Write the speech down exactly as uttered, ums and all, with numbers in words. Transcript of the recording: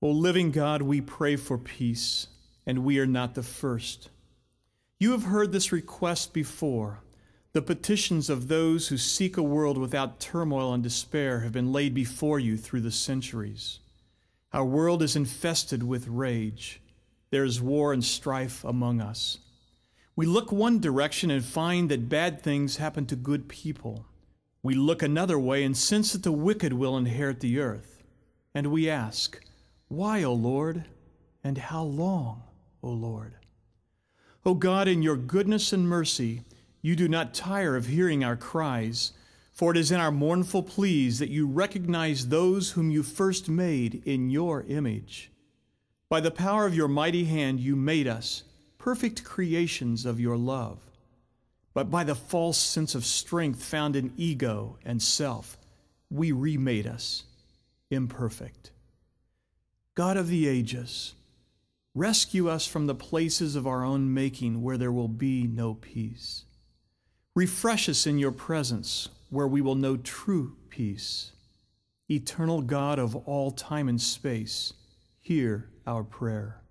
O living God, we pray for peace, and we are not the first. You have heard this request before. The petitions of those who seek a world without turmoil and despair have been laid before you through the centuries. Our world is infested with rage. There is war and strife among us. We look one direction and find that bad things happen to good people. We look another way and sense that the wicked will inherit the earth. And we ask, why, O Lord, and how long, O Lord? O God, in your goodness and mercy, you do not tire of hearing our cries, for it is in our mournful pleas that you recognize those whom you first made in your image. By the power of your mighty hand you made us, perfect creations of your love. But by the false sense of strength found in ego and self, we remade us imperfect. God of the ages, rescue us from the places of our own making where there will be no peace. Refresh us in your presence where we will know true peace. Eternal God of all time and space, hear our prayer.